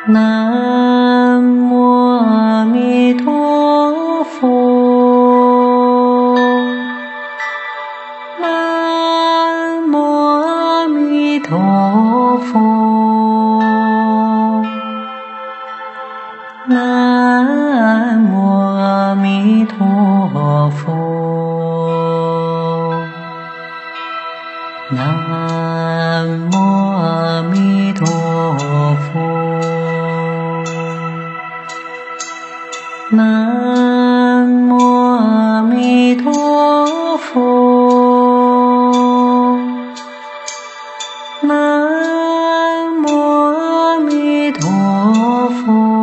南无阿弥陀佛，南无阿弥陀佛，南无阿弥陀佛，南无阿弥陀佛，南无阿弥陀佛，南无阿弥陀佛，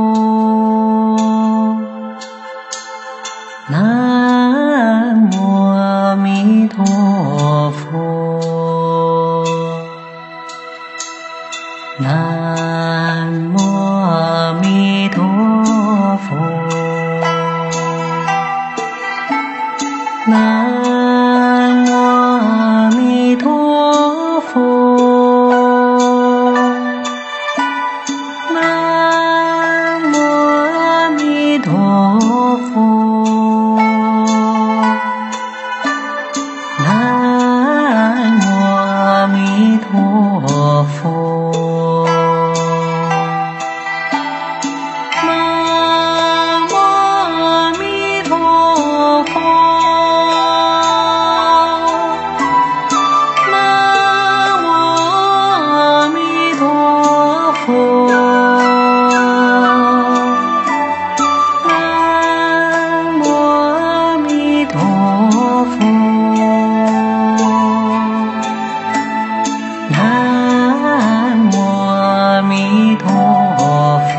南无阿弥陀佛，南无阿弥陀佛，南无阿弥陀佛，南无阿弥陀佛，南无阿弥陀佛，南无阿弥陀佛，南无阿弥陀佛，南无阿弥陀佛，南无阿弥陀佛。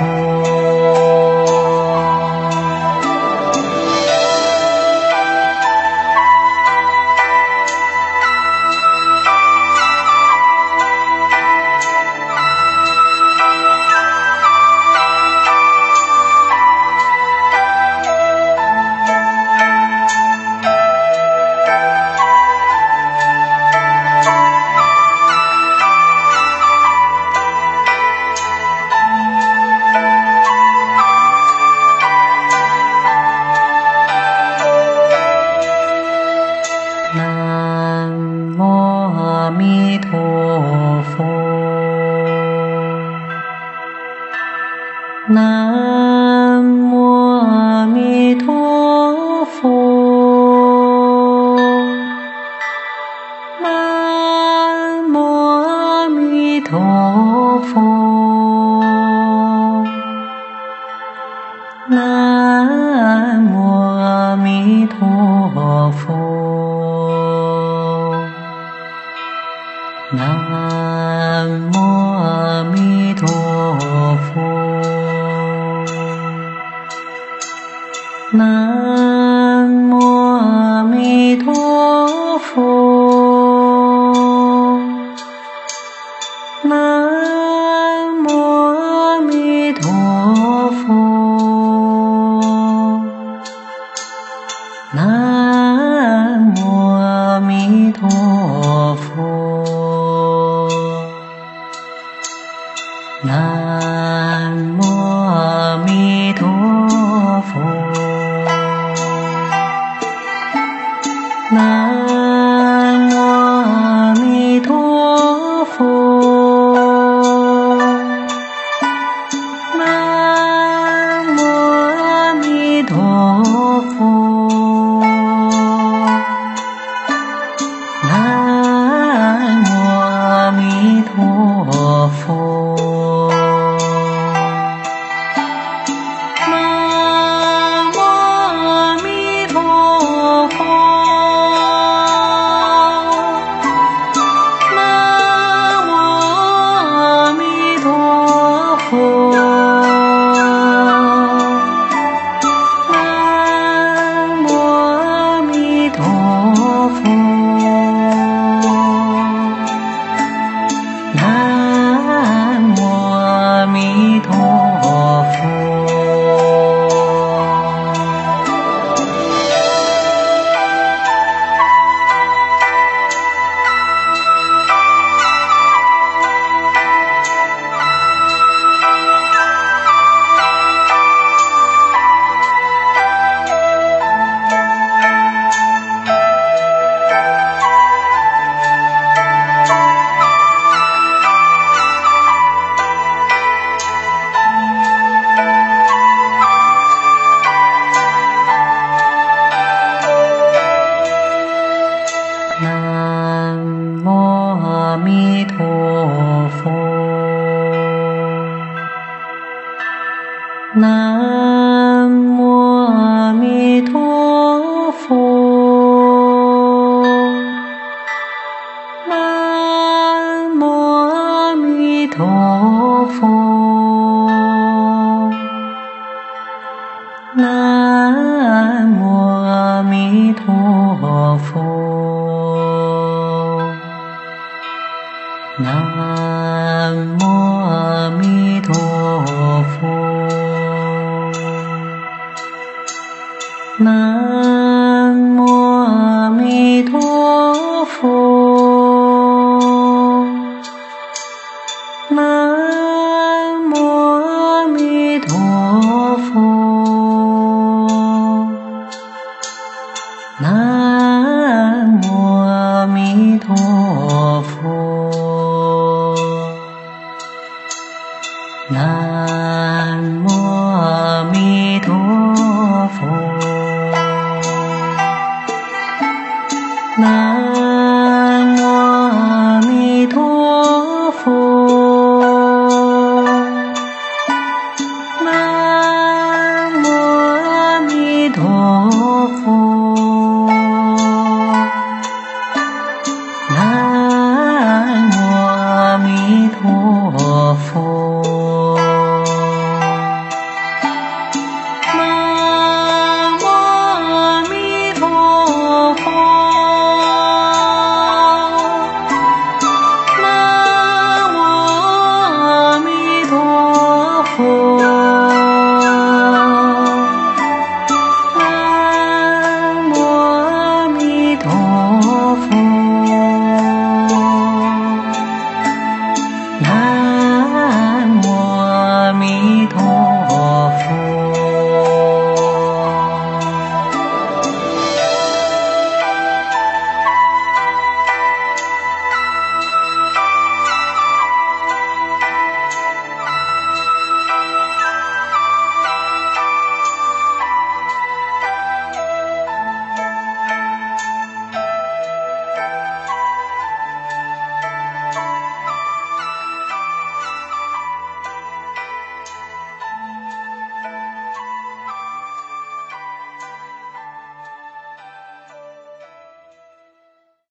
南无阿弥陀佛，南无阿弥陀佛，南无阿弥陀佛，南无阿弥陀佛，南无阿弥陀佛，南无阿弥陀佛，南无阿弥陀佛，南无阿弥陀佛，南无阿弥陀佛，南无阿弥陀佛，南无阿弥陀佛，南无阿弥陀佛，南无阿弥陀佛，南无阿弥陀佛，南无阿弥陀佛。 南无阿弥陀佛，南无阿弥陀佛，南无阿弥陀佛，南无阿弥陀佛，南无阿弥